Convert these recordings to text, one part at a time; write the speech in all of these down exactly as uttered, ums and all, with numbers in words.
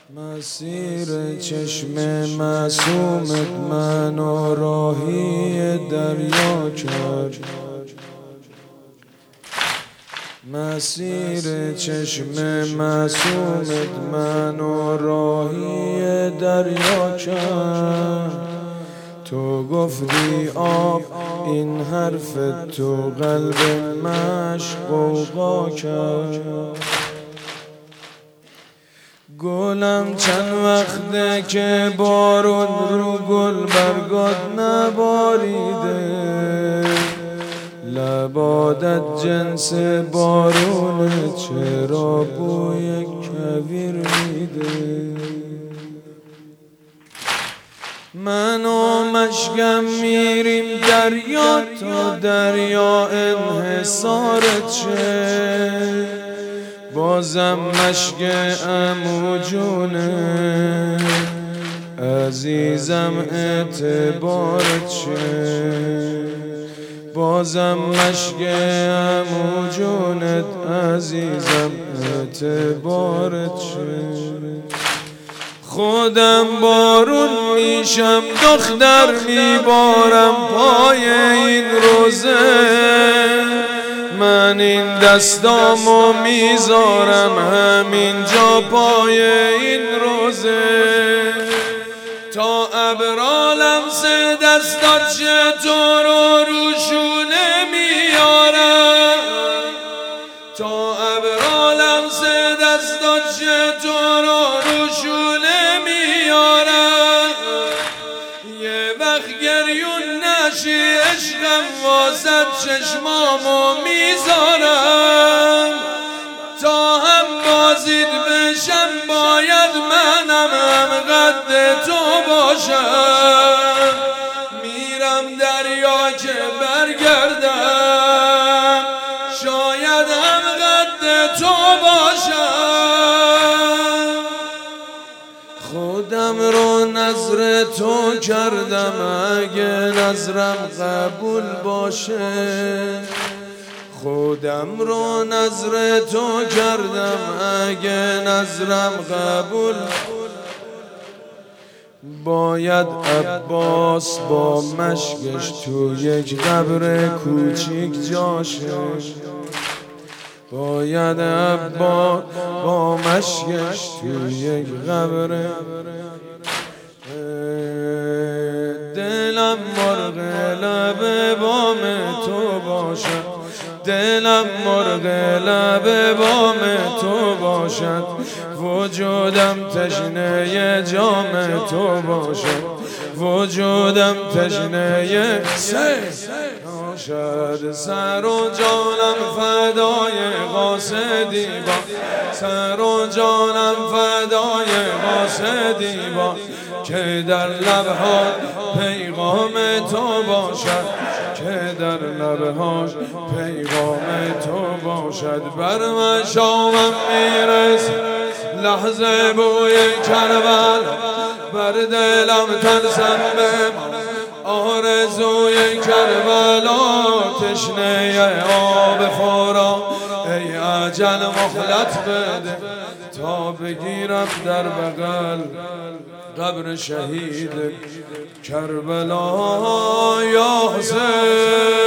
مسیر چشم معصومت منو راهی دریا کرد. مسیر چشم معصومت منو راهی دریا کرد. تو گفتی آب این حرف تو قلب مش غوغا کرد. گلم چند وقته که بارون رو گل برگات نباریده، لبادت جنس بارونه چرا بوی کویر میده. من و مشکم میریم دریا تا دریا انحصارت شه، بازم مشک عمو جونه عزیزم اعتبارت شه، بازم مشک عمو جونت عزیزم اعتبارت شه. خودم بارون میشم دختر میبارم پای این روزه، من این دستامو میذارم همینجا پای این روزه، تا ابرالم سه دستات چطور رو روشونه میارم، تا ابرالم سه دستات چطور رو روشونه میارم. یه وقت گریون نشی عشقم واسه چشمامو میذارم، تا هم بازید بشم باید منم هم قد تو باشم. میرم دریا که برگردم شاید هم قد تو باشم. خودم رو نظر تو کردم اگه نظرم قبول باشه، خودم رو نظر تو کردم اگه نظرم قبول. باید عباس با مشکش تو یک قبر کوچیک جاشه، باید عباس با مشکش تو یک قبر. دلم مرغ لب بام تو باشد، دلم مرغ لب بام تو باشد، وجودم تشنه جام تو باشد، وجودم تشنه سه باشد. سر و جانم فدای قاصدی با، سر و جانم فدای قاصدی با، که در لبها پیغام تو باشد، که در لبهاش پیغام تو باشد. بر مشامم میرس لحظه بوی کربلا، بر دلم ترسم به آرزوی کربلا، تشنه آب خورا ای اجل مهلت بده، تا بگیرم در بغل قبر شهید کربلا. یا حسین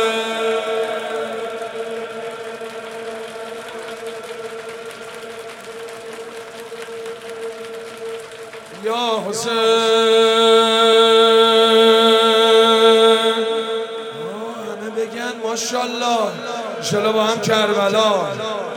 یا حسین، همه بگن ماشاءالله، انشالله با هم کربلا.